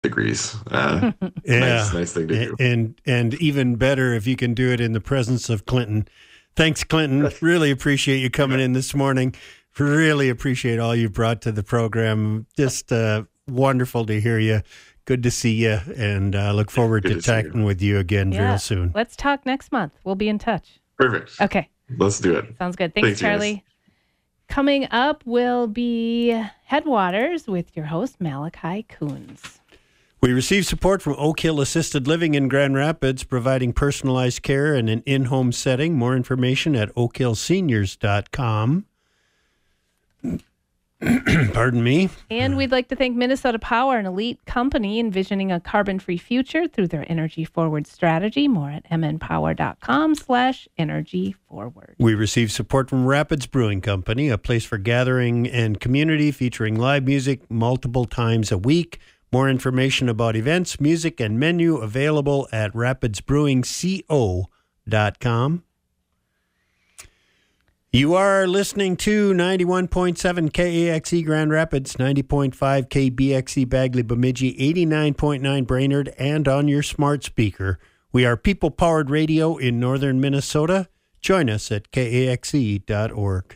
degrees. Yeah. Nice thing to do. And even better if you can do it in the presence of Clinton. Thanks, Clinton. Really appreciate you coming in this morning. Really appreciate all you brought to the program. Just wonderful to hear you. Good to see you, and look forward to talking with you again real soon. Let's talk next month. We'll be in touch. Perfect. Okay. Let's do it. Sounds good. Thanks Charlie. Guys. Coming up will be Headwaters with your host, Malachi Coons. We receive support from Oak Hill Assisted Living in Grand Rapids, providing personalized care in an in-home setting. More information at oakhillseniors.com. Pardon me. And we'd like to thank Minnesota Power, an elite company envisioning a carbon-free future through their Energy Forward strategy. More at mnpower.com/energy forward. We receive support from Rapids Brewing Company, a place for gathering and community featuring live music multiple times a week. More information about events, music, and menu available at rapidsbrewingco.com. You are listening to 91.7 KAXE Grand Rapids, 90.5 KBXE Bagley Bemidji, 89.9 Brainerd, and on your smart speaker. We are people-powered radio in northern Minnesota. Join us at kaxe.org.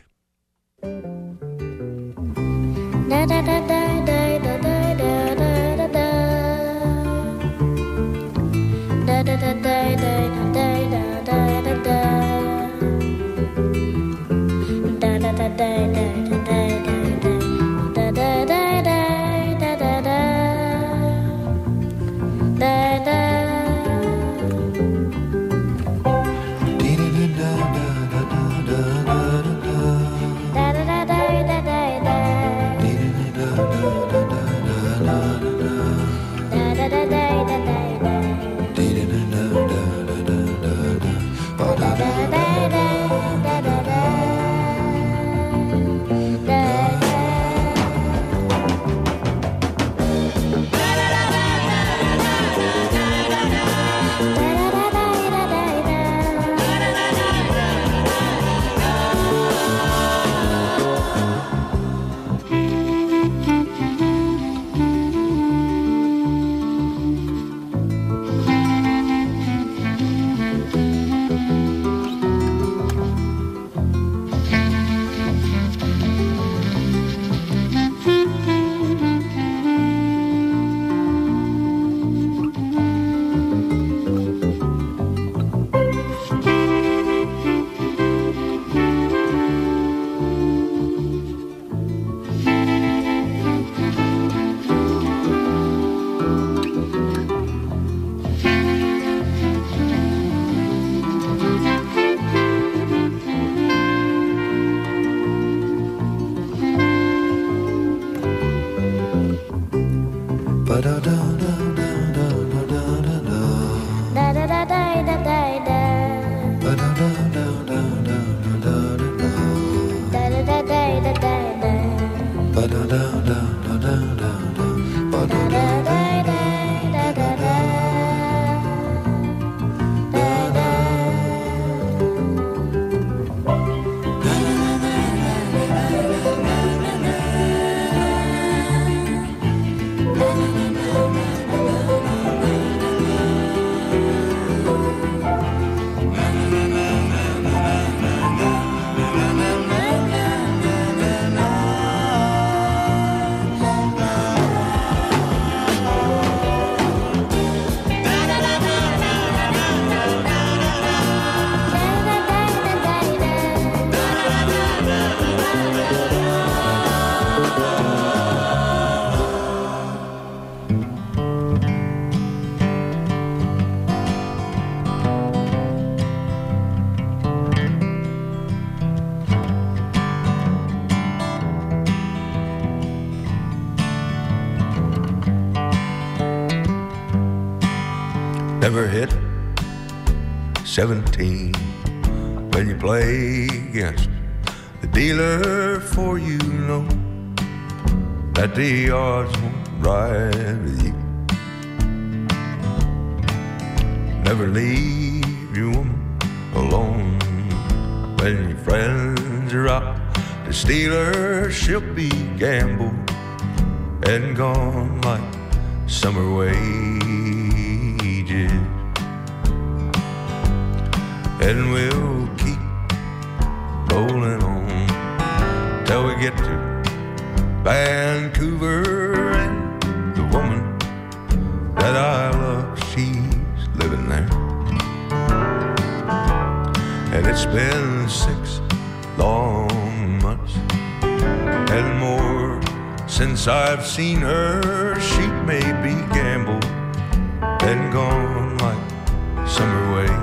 Never hit 17 when you play against the dealer, for you know that the odds won't ride with you. Never leave your woman alone when your friends are out to steal her. She'll be gambled and gone like summer wages. And we'll keep rolling on till we get to Vancouver, and the woman that I love, she's living there. And it's been 6 long months and more since I've seen her. She may be gambled and gone like summer wages.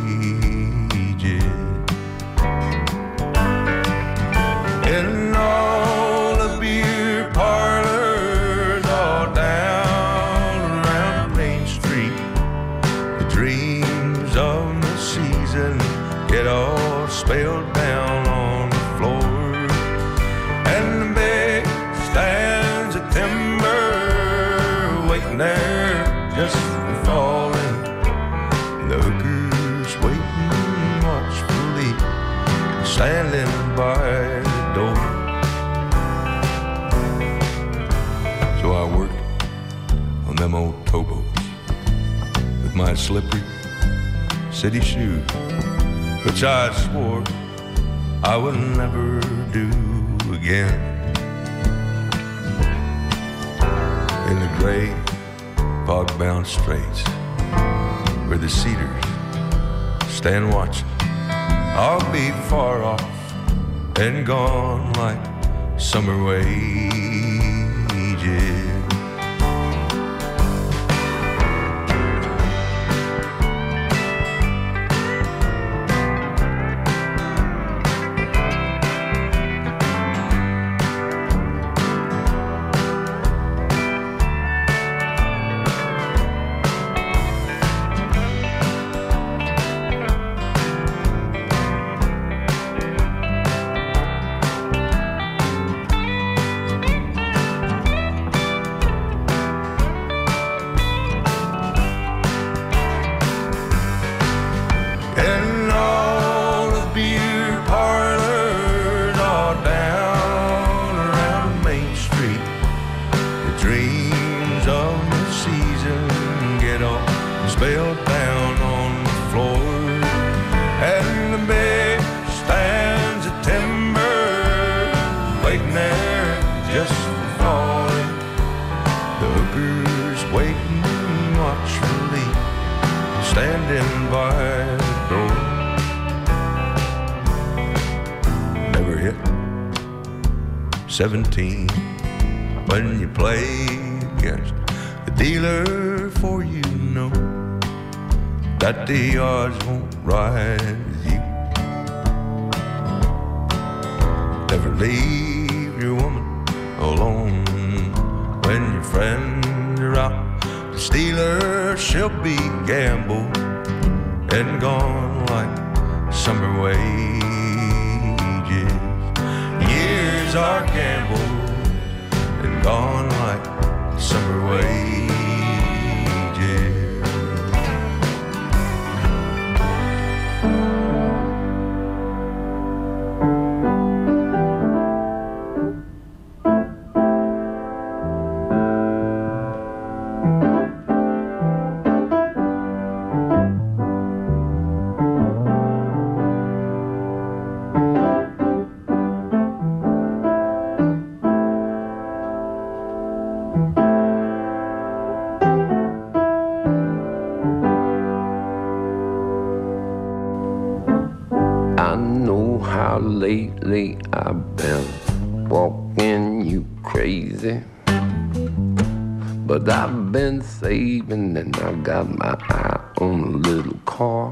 In all the beer parlors all down around Main Street, the dreams of the season get all spelled down on the floor. And the big stands of timber waiting there just for falling. The hookers waiting watchfully, standing by the door. So I worked on them old towboats with my slippery city shoes, which I swore I would never do again. In the gray, fog-bound straits, where the cedars stand watching, I'll be far off and gone like summer wages. Standing by the door. Never hit 17 when you play against the dealer, for you know that the odds won't rise with you. Never leave your woman alone when your friends are out. The stealer, she'll be gambled and gone like summer wages. Years are gambled and gone like summer wages. Lately I've been walking you crazy, but I've been saving and I got my eye on a little car.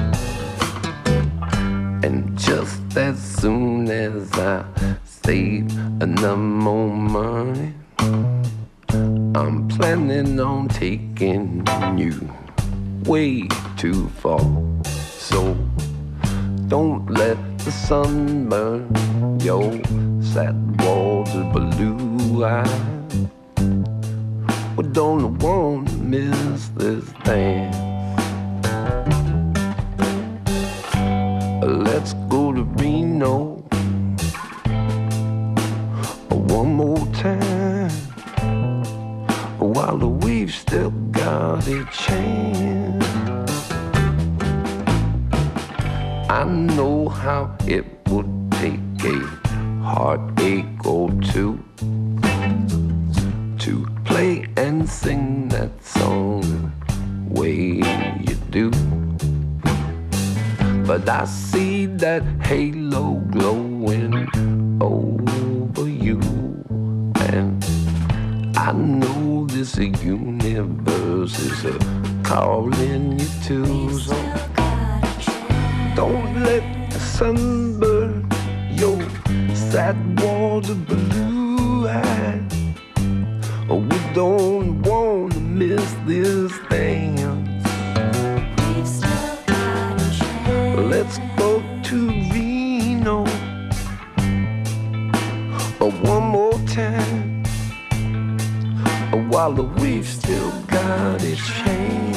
And just as soon as I save enough more money, I'm planning on taking you way too far. So don't let the sun burn your sad walls of blue eyes. We don't want to miss this dance. Let's go to Reno one more time while the waves we've still got a chance. I know how it would take a heartache or two to play and sing that song the way you do. But I see that halo glowing over you, and I know this universe is calling you to. So don't let the sun burn your sad water blue eyes. We don't want to miss this dance. Let's go to Reno one more time while we've still got a chance.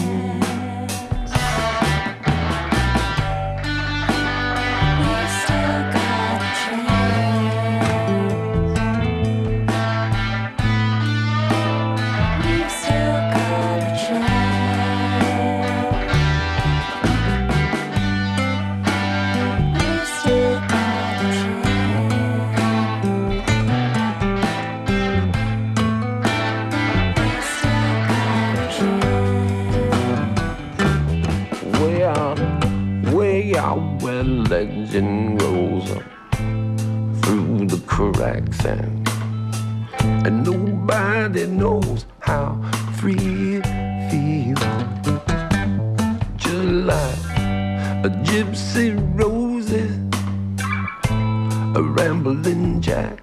Where legend rolls up through the cracks, and nobody knows how free it feels. July, a gypsy roses, a rambling jack,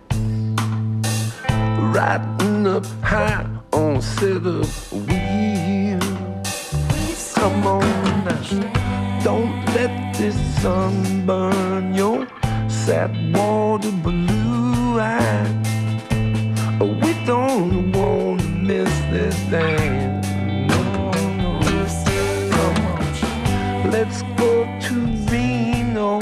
riding up high on a set of wheels. Come on now, don't let this sun burn your sad water blue eyes. We don't want to miss this dance. No, no. Come on, let's go to Reno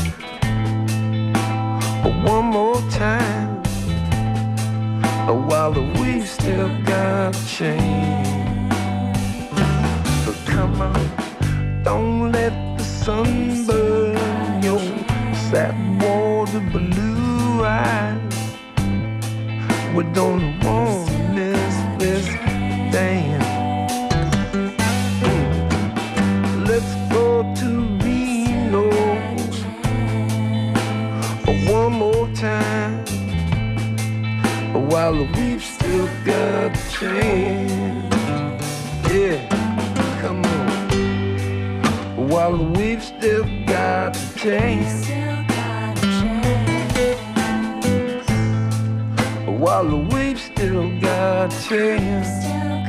one more time while we've still got a chance. So come on, don't let the sun burn your sad water blue eyes. We don't want to miss this dance. Let's go to Reno one more time while we've still got a chance. Yeah, come on. While we've still got a chance. While we've still got a chance.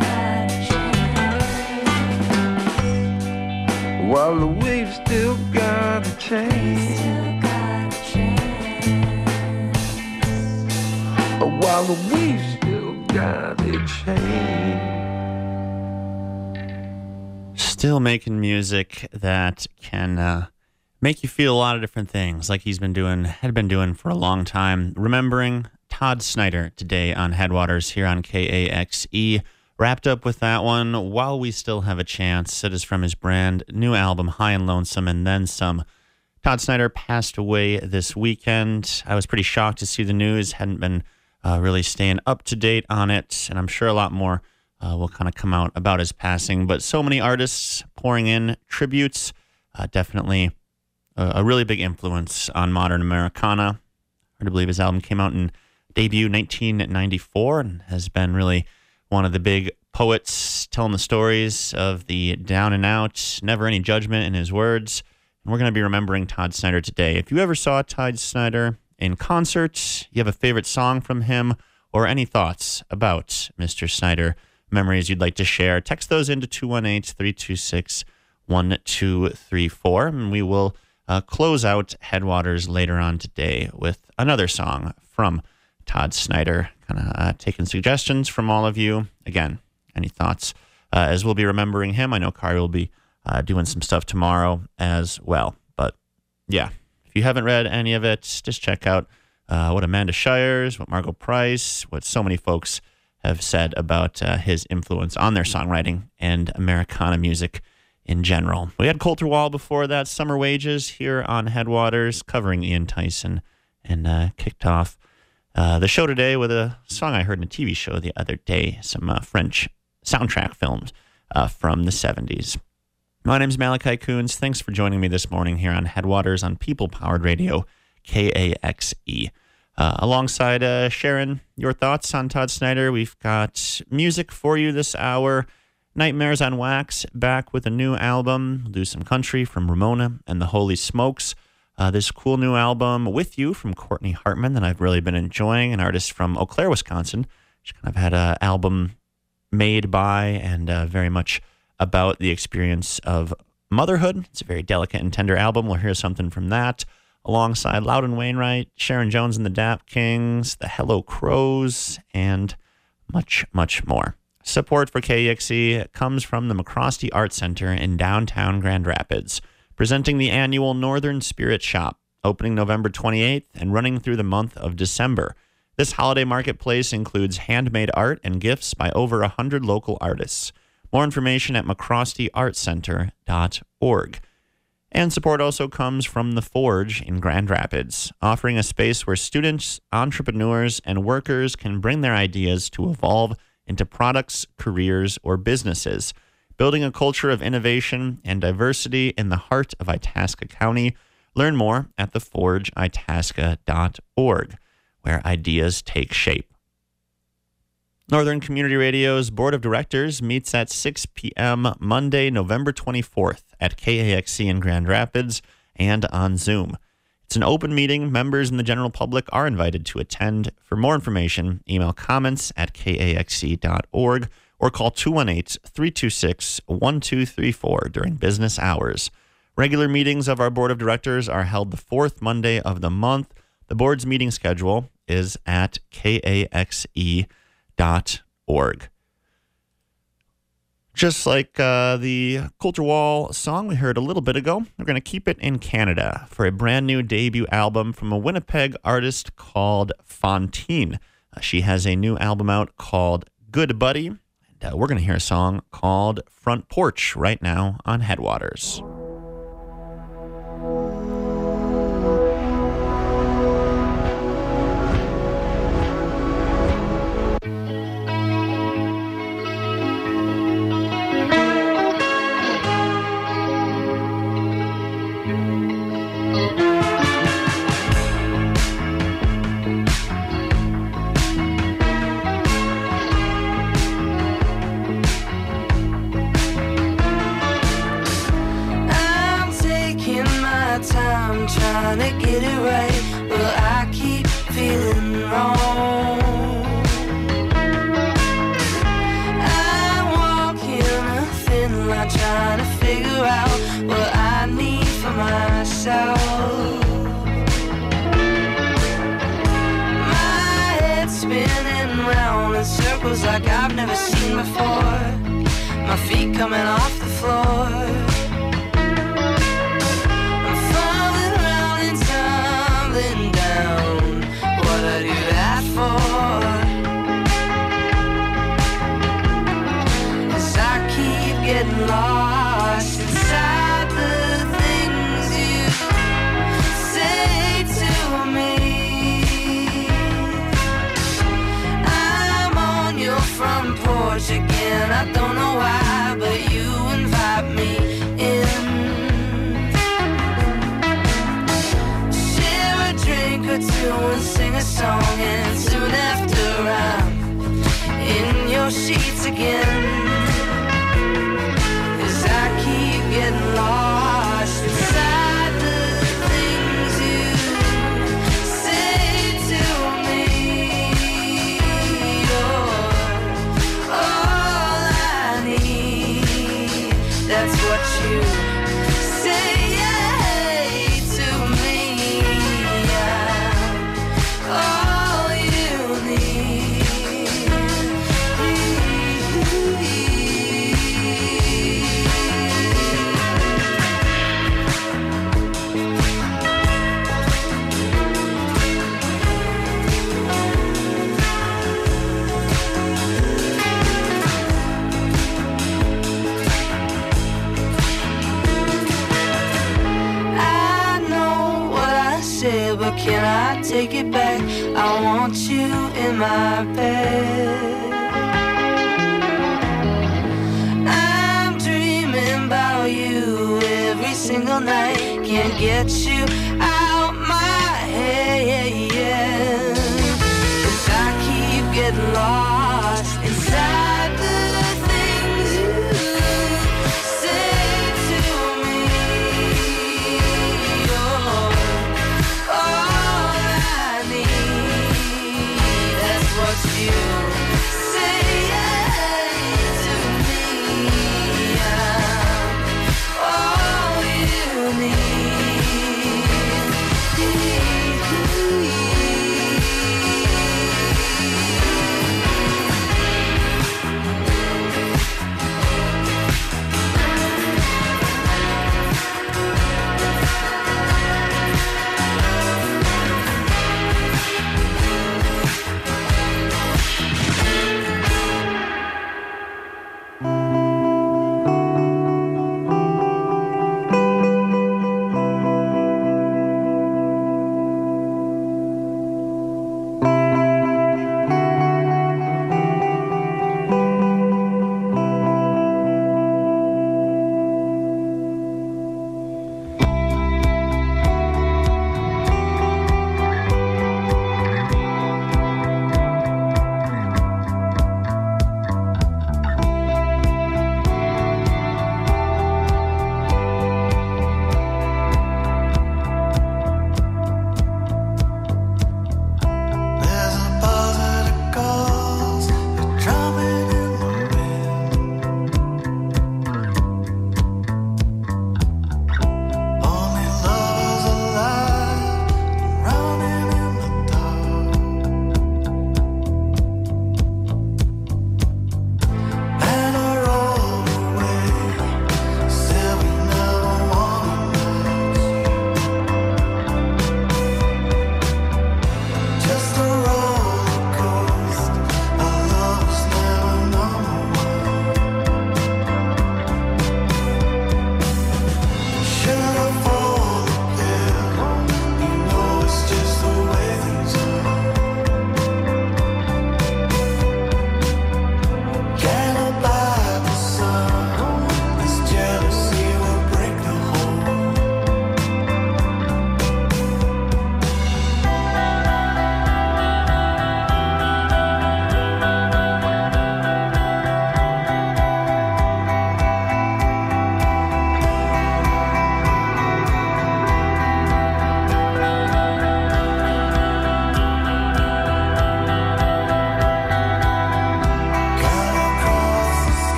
While we've still got a chance. While we've still got a chance. Still making music that can make you feel a lot of different things, like had been doing for a long time. Remembering Todd Snider today on Headwaters here on KAXE. Wrapped up with that one, While We Still Have a Chance. It is from his brand new album, High and Lonesome, and Then Some. Todd Snider passed away this weekend. I was pretty shocked to see the news. Hadn't been really staying up to date on it, and I'm sure a lot more will kind of come out about his passing. But so many artists pouring in tributes. Definitely a really big influence on modern Americana. Hard to believe his album came out in debut 1994 and has been really one of the big poets telling the stories of the down and out, never any judgment in his words. And we're going to be remembering Todd Snider today. If you ever saw Todd Snider in concert, you have a favorite song from him, or any thoughts about Mr. Snider, memories you'd like to share, text those into 218-326-1234, and we will close out Headwaters later on today with another song from Todd Snider, kind of taking suggestions from all of you. Again, any thoughts as we'll be remembering him. I know Kari will be doing some stuff tomorrow as well. But yeah, if you haven't read any of it, just check out what Amanda Shires, what Margot Price, what so many folks have said about his influence on their songwriting and Americana music in general. We had Colter Wall before that, Summer Wages, here on Headwaters, covering Ian Tyson, and kicked off the show today with a song I heard in a TV show the other day, some French soundtrack films from the 70s. My name's Malachi Coons. Thanks for joining me this morning here on Headwaters on People-Powered Radio, KAXE. Alongside Sharon, your thoughts on Todd Snider. We've got music for you this hour. Nightmares on Wax back with a new album. We'll do some country from Ramona and the Holy Smokes. This cool new album, With You, from Courtney Hartman, that I've really been enjoying, an artist from Eau Claire, Wisconsin. She kind of had an album made by and very much about the experience of motherhood. It's a very delicate and tender album. We'll hear something from that. Alongside Loudon Wainwright, Sharon Jones and the Dap Kings, the Hello Crows, and much, much more. Support for KAXE comes from the McCrosty Art Center in downtown Grand Rapids, presenting the annual Northern Spirit Shop, opening November 28th and running through the month of December. This holiday marketplace includes handmade art and gifts by over 100 local artists. More information at mccrostyartcenter.org. And support also comes from The Forge in Grand Rapids, offering a space where students, entrepreneurs, and workers can bring their ideas to evolve into products, careers, or businesses, building a culture of innovation and diversity in the heart of Itasca County. Learn more at theforgeitasca.org, where ideas take shape. Northern Community Radio's Board of Directors meets at 6 p.m. Monday, November 24th at KAXE in Grand Rapids and on Zoom. It's an open meeting. Members and the general public are invited to attend. For more information, email comments at kaxe.org or call 218-326-1234 during business hours. Regular meetings of our Board of Directors are held the fourth Monday of the month. The board's meeting schedule is at kaxe.org. Just like the Colter Wall song we heard a little bit ago, we're going to keep it in Canada for a brand new debut album from a Winnipeg artist called Fontaine. She has a new album out called Good Buddy, and we're going to hear a song called Front Porch right now on Headwaters. Trying to get it right, but I keep feeling wrong. I'm walking a thin line, trying to figure out what I need for myself. My head's spinning round in circles like I've never seen before. My feet coming off the floor. Getting lost inside the things you say to me. I'm on your front porch again. I don't know why, but you invite me in. Share a drink or two and sing a song, and soon after I'm in your sheets again. Getting lost inside the things you say to me. You're all I need. That's what you say to me. All you need. can I take it back? I want you in my bed. I'm dreaming about you every single night. Can't get you out my head. 'Cause I keep getting lost inside the things you say to me. You're all I need. That's what you say to me. I'm all you need.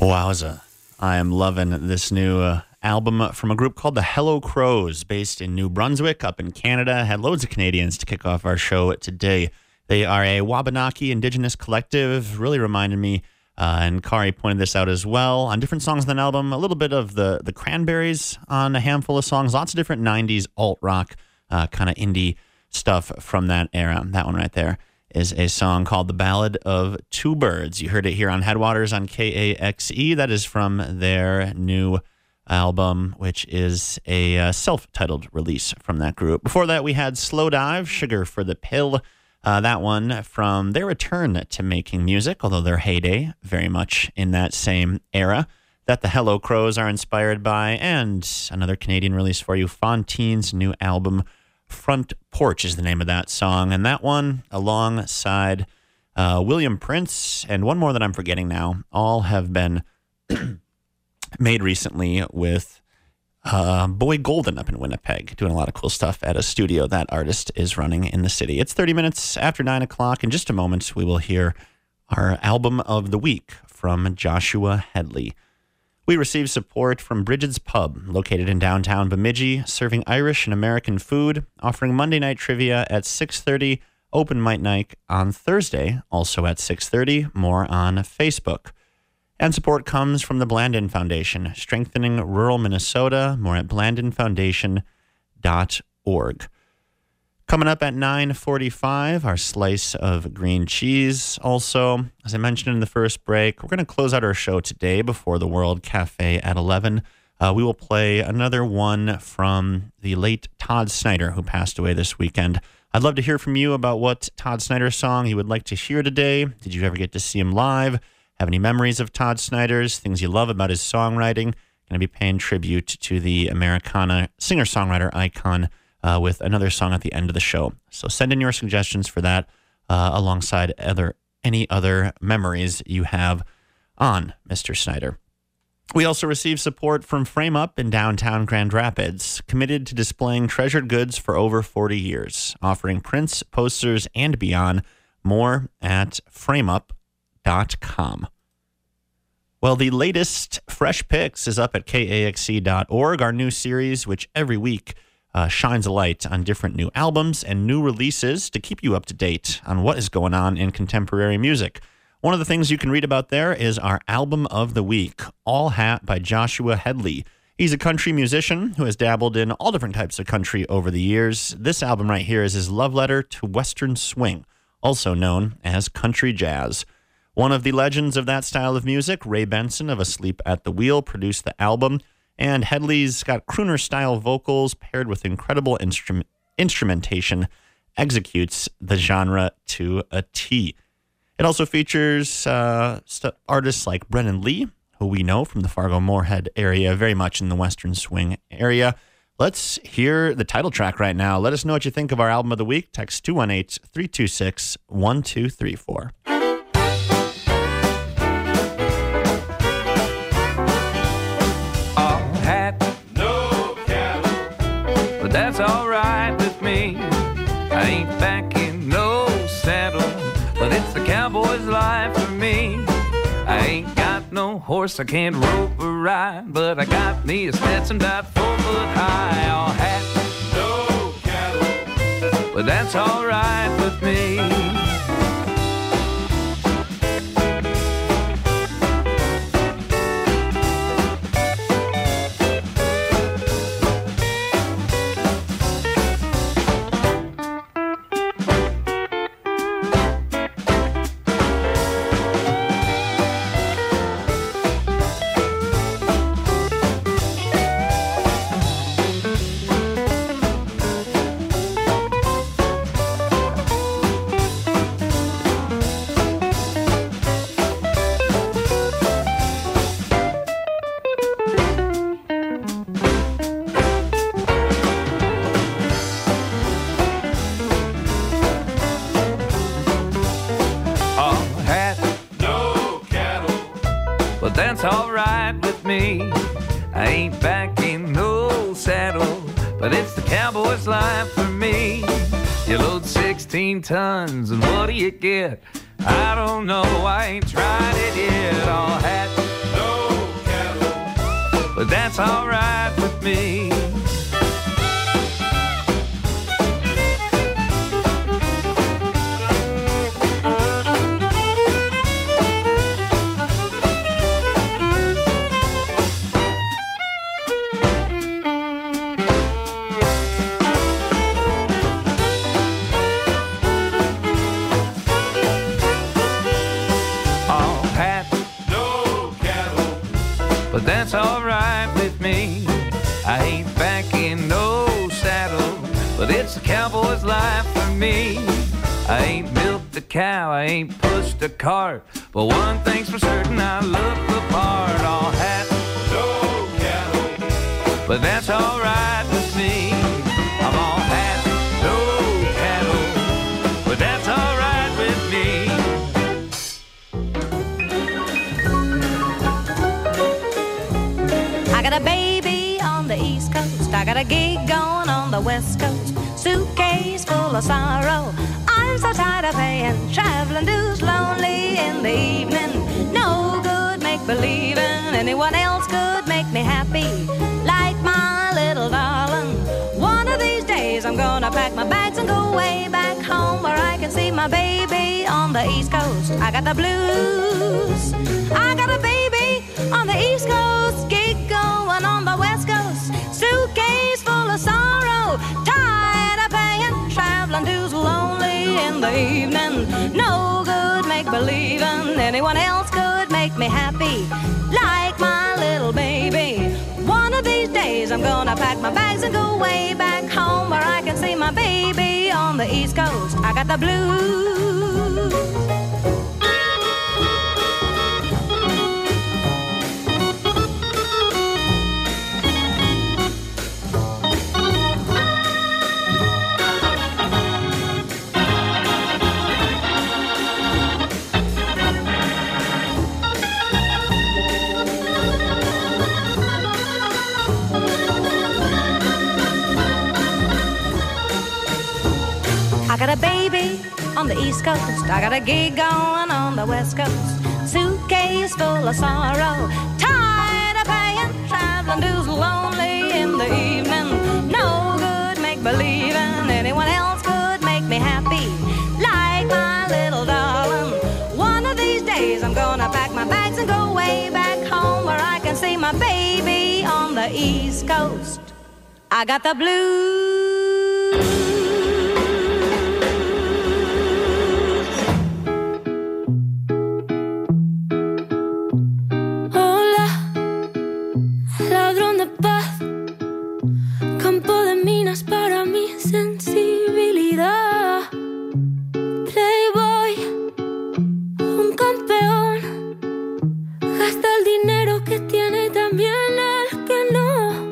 Wowza. I am loving this new album from a group called the Hello Crows, based in New Brunswick up in Canada. Had loads of Canadians to kick off our show today. They are a Wabanaki indigenous collective. Really reminded me, and Kari pointed this out as well, on different songs on the album. A little bit of the Cranberries on a handful of songs. Lots of different 90s alt-rock kind of indie stuff from that era. That one right there is a song called The Ballad of Two Birds. You heard it here on Headwaters on KAXE. That is from their new album, which is a self-titled release from that group. Before that, we had Slow Dive, Sugar for the Pill. That one from their return to making music, although their heyday very much in that same era that the Hello Crows are inspired by. And another Canadian release for you, Fontaine's new album, Front Porch is the name of that song. And that one, alongside William Prince and one more that I'm forgetting now, all have been made recently with Boy Golden up in Winnipeg, doing a lot of cool stuff at a studio that artist is running in the city. It's 30 minutes after 9 o'clock. In just a moment, we will hear our album of the week from Joshua Headley. We received support from Bridget's Pub, located in downtown Bemidji, serving Irish and American food, offering Monday night trivia at 6:30, open mic night on Thursday, also at 6:30, more on Facebook. And support comes from the Blandin Foundation, strengthening rural Minnesota, more at blandinfoundation.org. Coming up at 9:45, our slice of green cheese. Also, as I mentioned in the first break, we're going to close out our show today before the World Cafe at 11. We will play another one from the late Todd Snyder, who passed away this weekend. I'd love to hear from you about what Todd Snyder song you would like to hear today. Did you ever get to see him live? Have any memories of Todd Snyder's? Things you love about his songwriting? Going to be paying tribute to the Americana singer-songwriter icon with another song at the end of the show. So send in your suggestions for that alongside any other memories you have on Mr. Snyder. We also received support from Frame Up in downtown Grand Rapids, committed to displaying treasured goods for over 40 years, offering prints, posters, and beyond. More at frameup.com. Well, the latest Fresh Picks is up at kaxe.org, our new series, which every week shines a light on different new albums and new releases to keep you up to date on what is going on in contemporary music. One of the things you can read about there is our album of the week, All Hat by Joshua Headley. He's a country musician who has dabbled in all different types of country over the years. This album right here is his love letter to Western swing, also known as country jazz. One of the legends of that style of music, Ray Benson of Asleep at the Wheel, produced the album. And Headley's got crooner-style vocals paired with incredible instrumentation, executes the genre to a T. It also features artists like Brennan Lee, who we know from the Fargo-Moorhead area, very much in the Western swing area. Let's hear the title track right now. Let us know what you think of our album of the week. Text 218-326-1234. That's all right with me. I ain't backing no saddle, but it's the cowboy's life for me. I ain't got no horse, I can't rope or ride, but I got me a Stetson about 4 foot high. All hat, no cattle, but that's all right with me. That's all right with me. I ain't backing no saddle, but it's the cowboy's life for me. You load 16 tons and what do you get? I don't know, I ain't tried it yet. All hat, no but that's alright with me. But that's alright with me. I ain't back in no saddle, but it's a cowboy's life for me. I ain't milked a cow, I ain't pushed a cart, but one thing's for certain, I look the part. All hat, no cattle, but that's alright with me. I'm all hat, no cattle, but that's alright with me. I got a baby on the East Coast, I got a gig going on the West Coast, suitcase full of sorrow. I'm so tired of paying traveling dues, lonely in the evening. No good make-believing, anyone else could make me happy, like my little darling. One of these days I'm gonna pack my bags and go way back home, where I can see my baby on the East Coast. I got the blues, I got a baby on the East Coast, gig going on the West Coast, suitcase full of sorrow, tired of paying traveling dues, lonely in the evening. No good make-believing, anyone else could make me happy, like my little baby. One of these days I'm gonna pack my bags and go way back home, where I can see my baby on the East Coast. I got the blues. I got a baby on the East Coast, I got a gig going on the West Coast, suitcase full of sorrow, tired of paying traveling dues, lonely in the evening. No good make-believing, anyone else could make me happy, like my little darling. One of these days I'm gonna pack my bags and go way back home, where I can see my baby on the East Coast. I got the blues. Para mi sensibilidad, Playboy, un campeón, gasta el dinero que tiene y también el que no.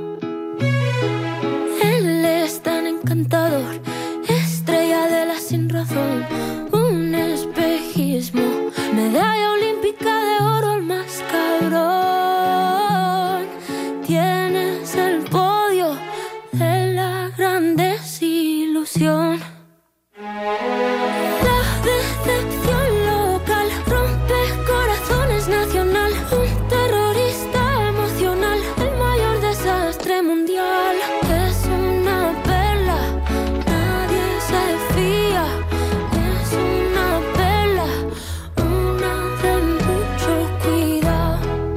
Él es tan encantador, estrella de la sin razón, un espejismo, medalla olímpica de oro, el más cabrón. Tienes el podio de la gran desilusión. La decepción local rompe corazones nacional, un terrorista emocional, el mayor desastre mundial. Es una perla, nadie se fía. Es una perla, una de mucho cuidado.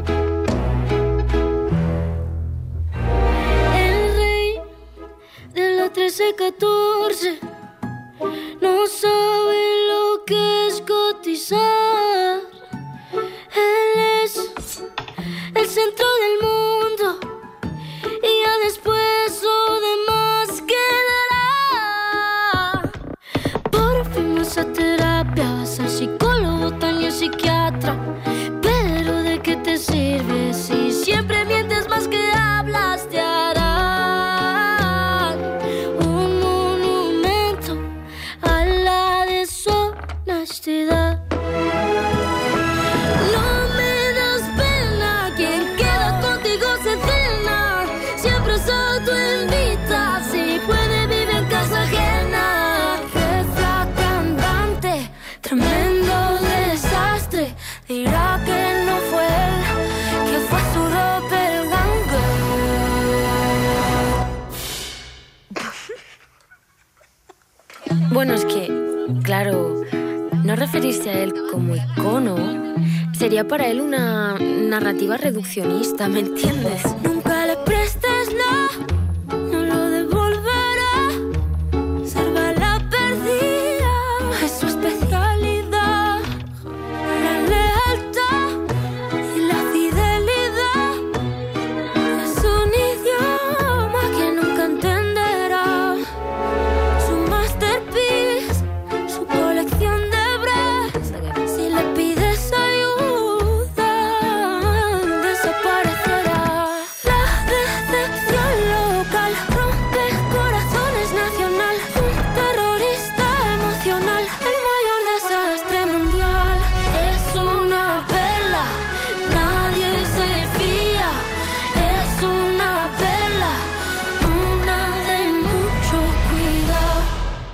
El rey de la 13-14 no sabe lo que es cotizar. Él es el centro del mundo y ya después lo demás quedará. Por fin vas a terapia, vas al psicólogo, también psiquiatra. Pero ¿de qué te sirve si siempre mientes más que hablas? Te harán un monumento a la deshonestidad. No me das pena, quien queda contigo se cena. Siempre se autoinvita, si puede vive en casa ajena. Jefa cantante, tremendo desastre, de referirse a él como icono sería para él una narrativa reduccionista, ¿me entiendes? Nunca le prestes nada, no lo devolverá. Ser bala perdida es su especialidad. La lealtad y la fidelidad es un idioma que nunca entenderá. Su masterpiece, su colección de bras. Si le pides ayuda, desaparecerá. La decepción local rompe corazones nacional. Un terrorista emocional, el mayor desastre mundial. Es una perla, nadie se fía. Es una perla, una de mucho cuidado.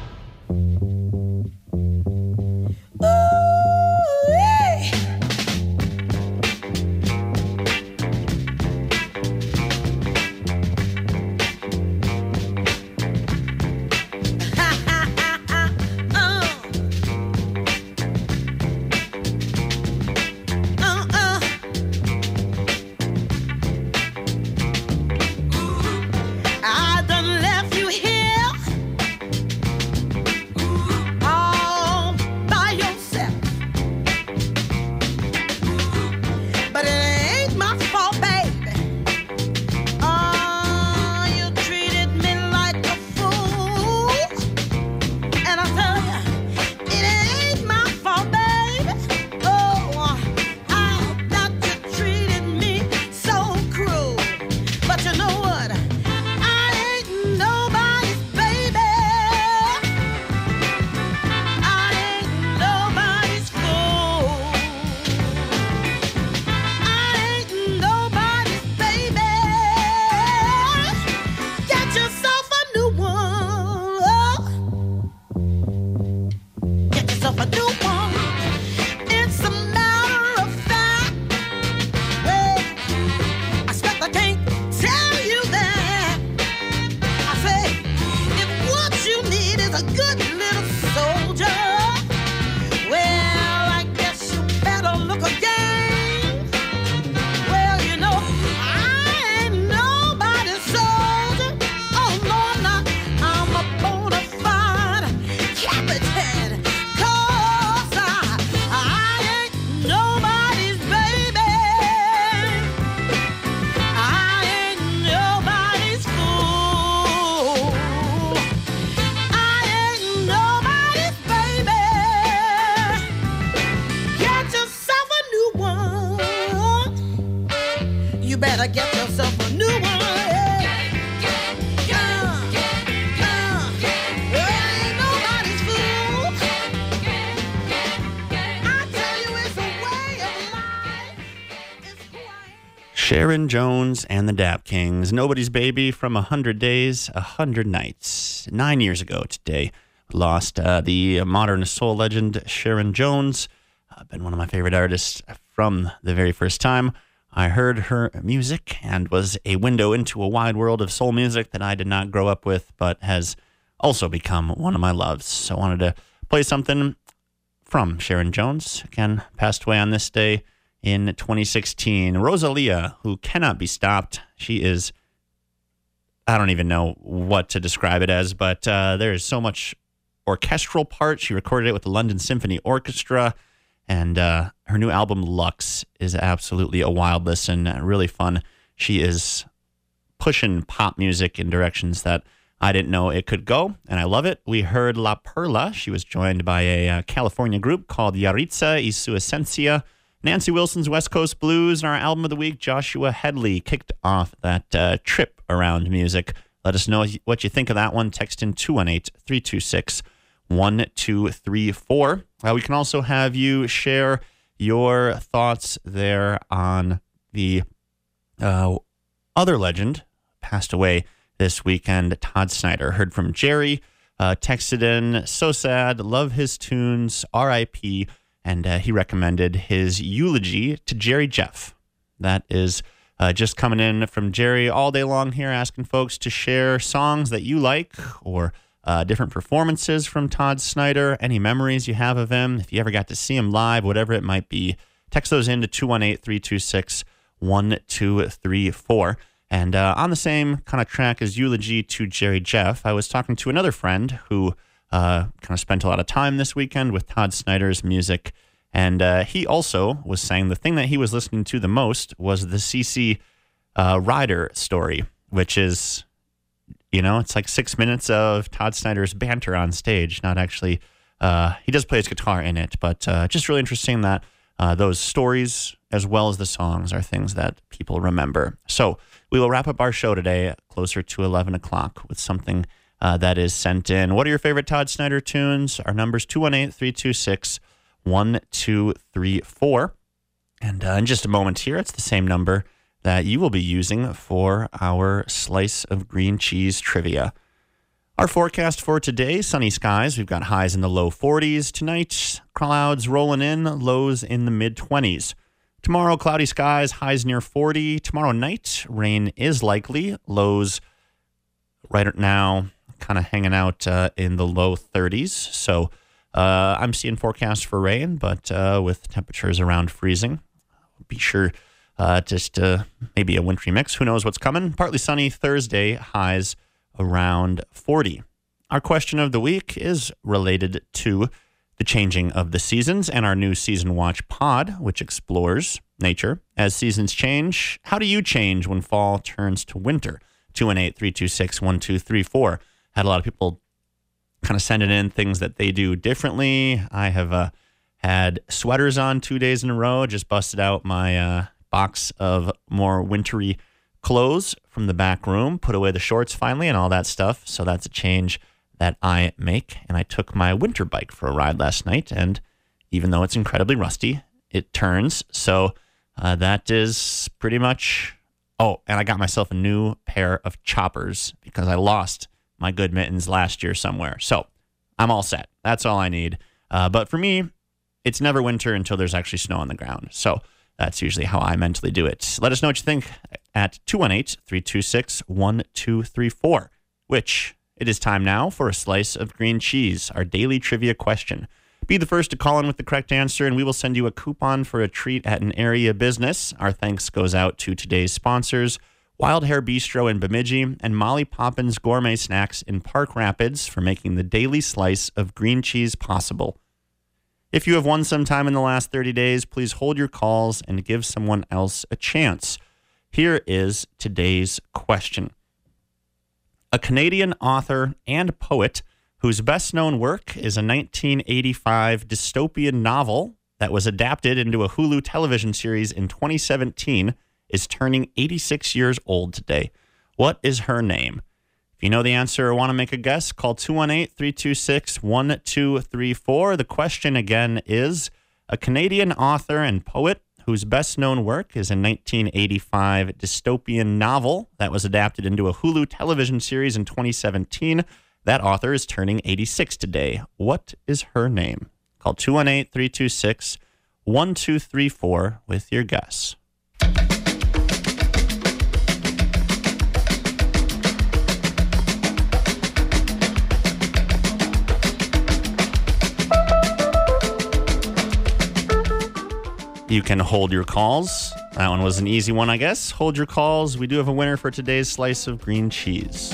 I done left you here all by yourself. But it ain't my fault, baby. Oh, you treated me like a fool. And I tell you, it ain't my fault, baby. Oh, how that you treated me so cruel. But you know what? I ain't nobody's baby. I ain't nobody's fool. I ain't nobody's baby. Get yourself a new one. Get yourself a new one. It's a matter of fact. Well, I expect I can't tell you that. I say, if what you need is a good little soldier, well, I guess you better look again. Well, you know, I ain't nobody's soldier. Oh, no, I'm not. I'm a bona fide captain. 'Cause I ain't nobody's baby. I ain't nobody's fool. I ain't nobody's baby. Get yourself a new one. You better get yourself a new one. Ain't nobody's fool. I tell you, it's a way of life. It's who I am. Sharon Jones and the Dap Kings. Nobody's Baby from 100 Days, 100 Nights. 9 years ago today, we lost the modern soul legend Sharon Jones. Been one of my favorite artists from the very first time I heard her music, and was a window into a wide world of soul music that I did not grow up with, but has also become one of my loves. So I wanted to play something from Sharon Jones. Again, passed away on this day in 2016. Rosalia, who cannot be stopped. She is, I don't even know what to describe it as, but there is so much orchestral part. She recorded it with the London Symphony Orchestra, and her new album, Lux, is absolutely a wild listen, really fun. She is pushing pop music in directions that I didn't know it could go, and I love it. We heard La Perla. She was joined by a California group called Yaritza y su Esencia. Nancy Wilson's West Coast Blues, and our album of the week, Joshua Headley, kicked off that trip around music. Let us know what you think of that one. Text in 218-326-1234. We can also have you share your thoughts there on the other legend passed away this weekend, Todd Snider. Heard from Jerry, texted in, so sad, love his tunes, R.I.P., and he recommended his eulogy to Jerry Jeff. That is just coming in from Jerry all day long here, asking folks to share songs that you like or different performances from Todd Snider, any memories you have of him, if you ever got to see him live, whatever it might be. Text those in to 218-326-1234. And on the same kind of track as Eulogy to Jerry Jeff, I was talking to another friend who kind of spent a lot of time this weekend with Todd Snider's music. And he also was saying the thing that he was listening to the most was the CC Rider story, which is, it's like 6 minutes of Todd Snider's banter on stage. Not actually, he does play his guitar in it, but just really interesting that those stories, as well as the songs, are things that people remember. So we will wrap up our show today closer to 11 o'clock with something that is sent in. What are your favorite Todd Snider tunes? Our number's 218-326-1234. And in just a moment here, it's the same number that you will be using for our Slice of Green Cheese trivia. Our forecast for today, sunny skies. We've got highs in the low 40s. Tonight, clouds rolling in, lows in the mid-20s. Tomorrow, cloudy skies, highs near 40. Tomorrow night, rain is likely. Lows right now kind of hanging out in the low 30s. So I'm seeing forecasts for rain, but with temperatures around freezing. Be sure just maybe a wintry mix. Who knows what's coming? Partly sunny Thursday, highs around 40. Our question of the week is related to the changing of the seasons and our new Season Watch pod, which explores nature. As seasons change, how do you change when fall turns to winter? 218-326-1234. Had a lot of people kind of sending in things that they do differently. I have had sweaters on 2 days in a row, just busted out my box of more wintry clothes from the back room, put away the shorts finally and all that stuff. So that's a change that I make. And I took my winter bike for a ride last night. And even though it's incredibly rusty, it turns. So that is pretty much... Oh, and I got myself a new pair of choppers because I lost my good mittens last year somewhere. So I'm all set. That's all I need. But for me, it's never winter until there's actually snow on the ground. So that's usually how I mentally do it. Let us know what you think at 218-326-1234, which it is time now for a slice of green cheese, our daily trivia question. Be the first to call in with the correct answer, and we will send you a coupon for a treat at an area business. Our thanks goes out to today's sponsors, Wild Hair Bistro in Bemidji and Molly Poppins Gourmet Snacks in Park Rapids, for making the daily slice of green cheese possible. If you have won sometime in the last 30 days, please hold your calls and give someone else a chance. Here is today's question. A Canadian author and poet whose best-known work is a 1985 dystopian novel that was adapted into a Hulu television series in 2017, is turning 86 years old today. What is her name? If you know the answer or want to make a guess, call 218-326-1234. The question again is, a Canadian author and poet whose best-known work is a 1985 dystopian novel that was adapted into a Hulu television series in 2017. That author is turning 86 today. What is her name? Call 218-326-1234 with your guess. You can hold your calls. That one was an easy one, I guess. Hold your calls. We do have a winner for today's slice of green cheese.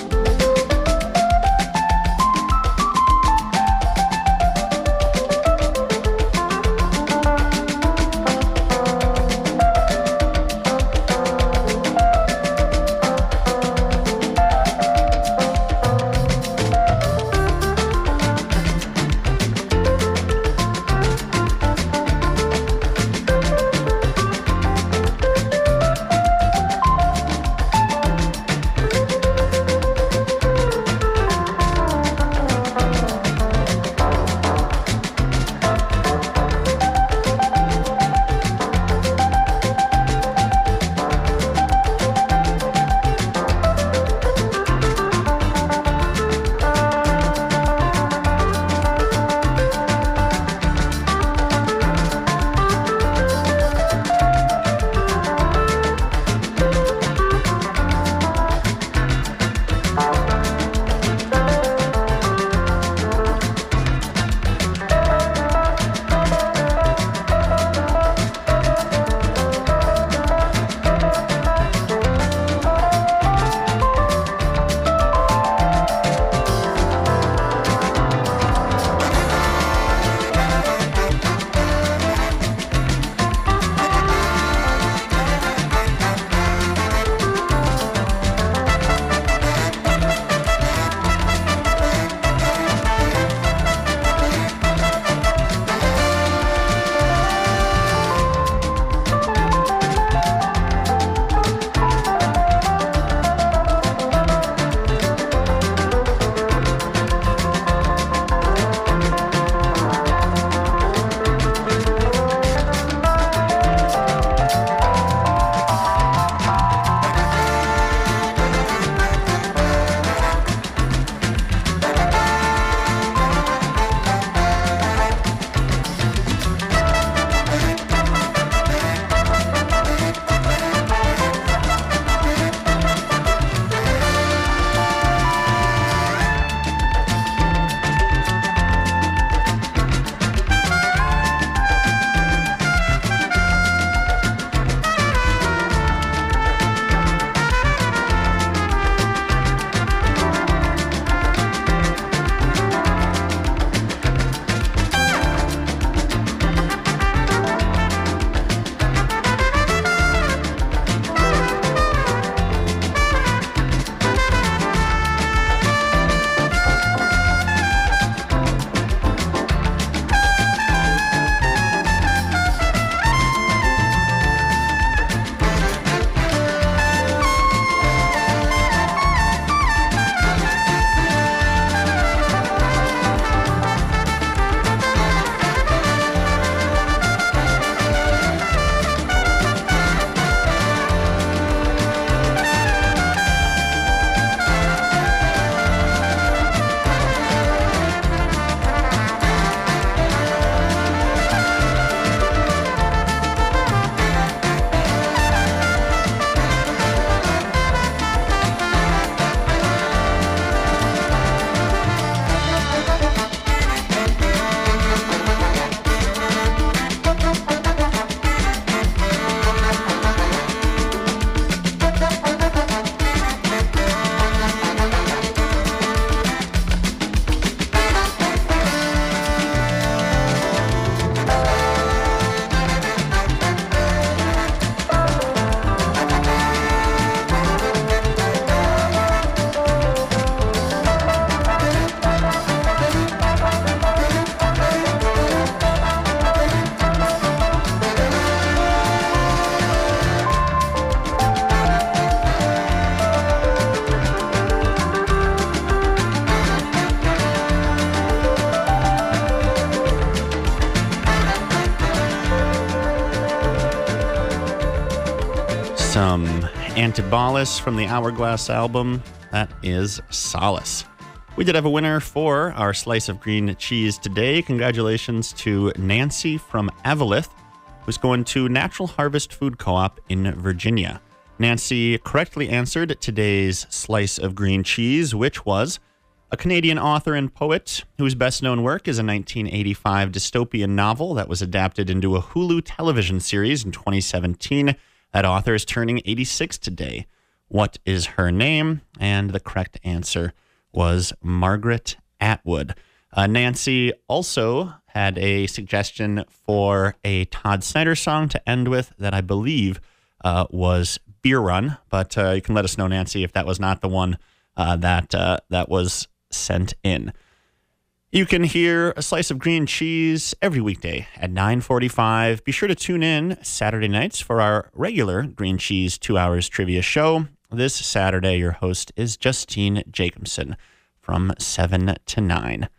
Some Antibalas from the Hourglass album. That is Solace. We did have a winner for our slice of green cheese today. Congratulations to Nancy from Eveleth, who's going to Natural Harvest Food Co-op in Virginia. Nancy correctly answered today's slice of green cheese, which was a Canadian author and poet whose best-known work is a 1985 dystopian novel that was adapted into a Hulu television series in 2017. That author is turning 86 today. What is her name? And the correct answer was Margaret Atwood. Nancy also had a suggestion for a Todd Snider song to end with that I believe was Beer Run, but you can let us know, Nancy, if that was not the one that was sent in. You can hear A Slice of Green Cheese every weekday at 9:45. Be sure to tune in Saturday nights for our regular Green Cheese 2 Hours Trivia Show. This Saturday, your host is Justine Jacobson from 7 to 9.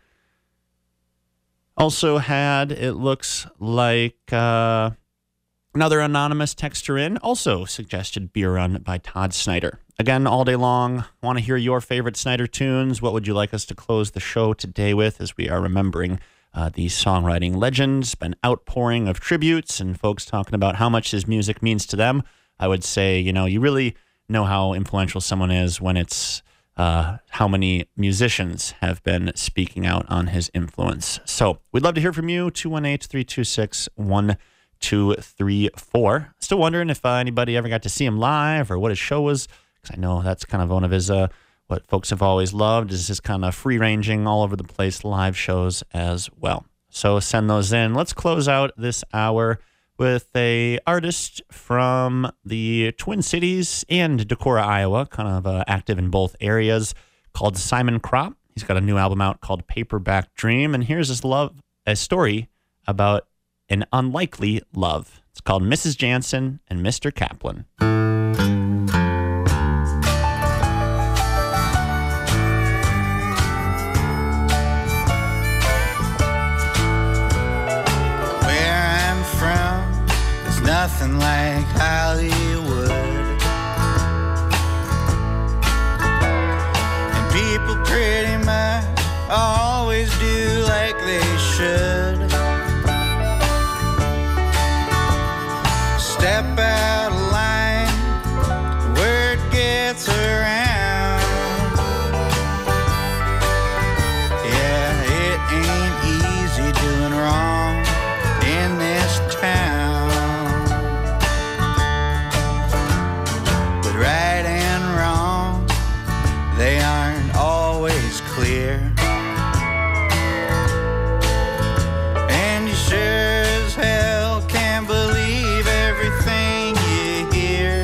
Also had, it looks like, another anonymous texter in, also suggested Beer Run by Todd Snider. Again, all day long, want to hear your favorite Snider tunes. What would you like us to close the show today with as we are remembering the songwriting legends? Been outpouring of tributes and folks talking about how much his music means to them. I would say, you really know how influential someone is when it's how many musicians have been speaking out on his influence. So we'd love to hear from you, 218-326-1234. Still wondering if anybody ever got to see him live or what his show was, because I know that's kind of one of his, what folks have always loved is his kind of free-ranging, all over the place live shows as well. So send those in. Let's close out this hour with a artist from the Twin Cities and Decorah, Iowa, kind of active in both areas, called Simon Kropp. He's got a new album out called Paperback Dream, and here's a story about an unlikely love. It's called Mrs. Jansen and Mr. Kaplan. Nothing like Hollywood, and people pretty much always do like they should. Step out of line, word gets around. Yeah, it ain't easy doing wrong in this town. Right and wrong, they aren't always clear. And you sure as hell can't believe everything you hear.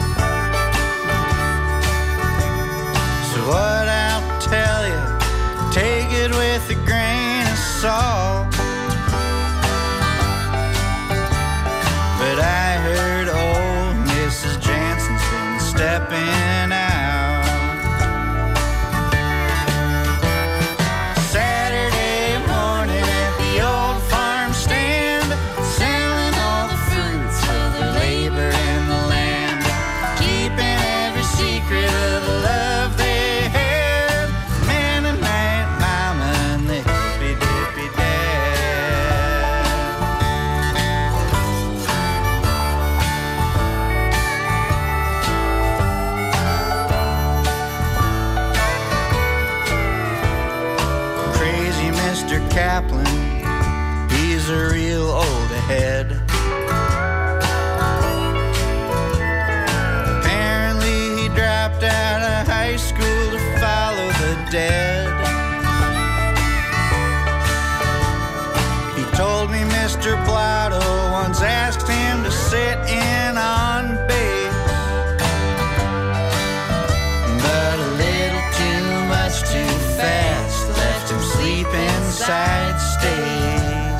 So what I'll tell you, take it with a grain of salt. But I heard old Mrs. Jansen's been stepping out. Saturday morning at the old farm stand, selling all the fruits of the labor in the land, keeping every secret of the love they had. Mennonite mama and the hippy dippy dad. Crazy Mr. Kaplan, he's a real old head. Apparently he dropped out of high school to follow the dead. He told me Mr. Blotto once asked him to sit in on base, but a little too much too fast left him sleep inside stage.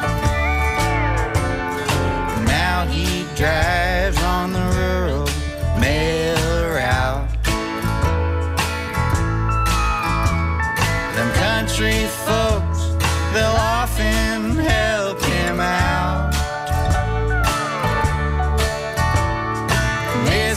Now he drives on the rural mail route. Them country folks, they'll often help him out.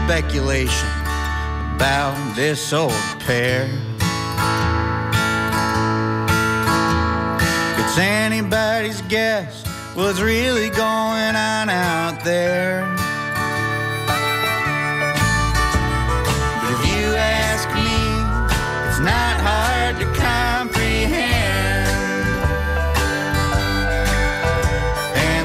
speculation about this old pair. It's anybody's guess what's really going on out there.